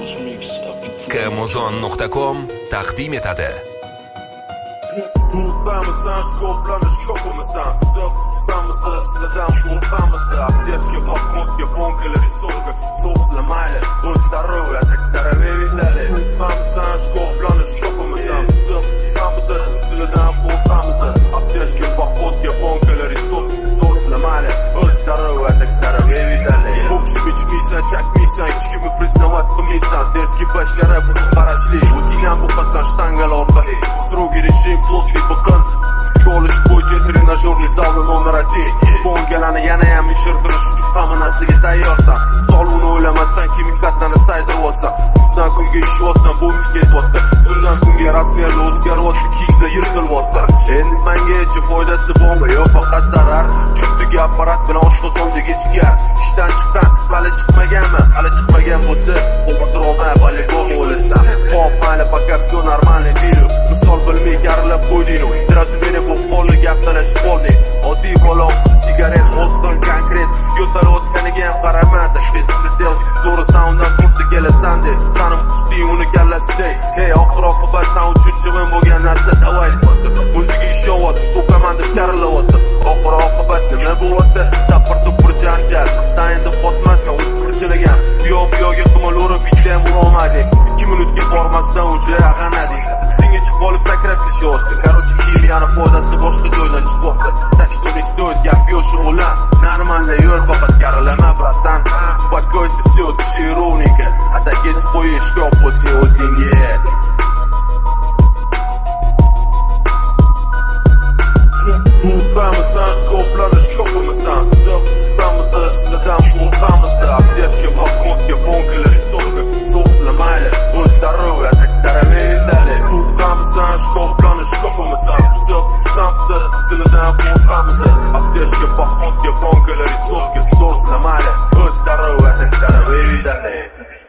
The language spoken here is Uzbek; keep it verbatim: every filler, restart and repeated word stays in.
Kmozon nuqta com taqdim etadi. Tutamisan, shkoplanish ko'pimisan. Qiziq, istamisan, sizlardan qo'rqamisan. Aptechka, poxmotga, bonkalar, risolga, so'slar mayli, o'zlaro'ya, taktaraveringlar. Tutamisan, shkoplanish ko'pimisan. Qiziq, istamisan, sizlardan qo'rqamisan. Aptechka, poxmotga, bonkalar, risolga, so'slar mayli, o'zlaro'ya, taktaraveringlar. O'xshib ichmaysan, chakmaysan, hech kimni priznavat qilmaysan. Derski bashkara bu qarashli, o'zing ham o'qasan shtangal orqali. Strogi rejim, plotli biqin. Ko'lish bo'yicha trenajyorli zalda nomer один. Bongalarni yana ham ishirtirish uchun hamma narsaga tayyorsan. Sog'lig'ini o'ylamasdan kimikatlarni saydiryapsan. Kundan kunga ish olsan, bo'mish ketyapti. Kundan kunga rasmiylar o'zgaryapti, kiyiklar yirtilyapti. Endi mengacha foydasi bormi, yo faqat zarar? Juftiga apparat bilan oshqozonga kechgan. Ishdan chiqqan, hali chiqmaganmi? Hali chiqmagan bo'lsa, o'tirolmay voleybol o'ynasan. Hop, mayli, пока всё нормально deydi. Misol bilmay garilab qo'yding. Biraz meni bu qo'lli gaptalashib qolding. Oddiy bola sigaret, o'zgan konkret yo'tal o'tganiga ham qarama. Tashvisida to'g'ri sounddan turdi kelasan deb. Sanim qushting uni kallasiday. Hey, oxir-oqibat san uchun chig'im bo'lgan narsa davay. O'ziga ishovyapti, o'qaman deb karilyapti. Oxir-oqibat nima bo'lyapti? Tapir-tupir janjal. San endi qotmasdan o'tirchilagan. Buyoq-buyoqga qimalaverib bitta ham urolmading. ikki minutga bormasdan uncha ag'anading. Ustingga chiqib olib sakrab kelishyapti. Короче, kimiyani foydasi boshqa joydan chiqyapti. Так что не стоит gap yo'shi ulan. Normalni yo'l faqat karilama, bratan. Uspokойся, всё, дыши ровненько. Ata ketib qo'ying, shkob bo'lsin o'zingga. Tutamisan, shkoplanish ko'pimisan. Qiziq, istamisan, sizlardan qo'rqamisan. Aptechka, poxmotga, bonkalar, risolga, so'slar mayli, o'zlaro'ya, taktaraveringlar. Tutamisan, shkoplanish ko'pimisan. Qiziq, istamisan, sizlardan qo'rqamisan. Aptechka, poxmotga, bonkalar, risolga, so'slar mayli, o'zlaro'ya, taktaraveringlar.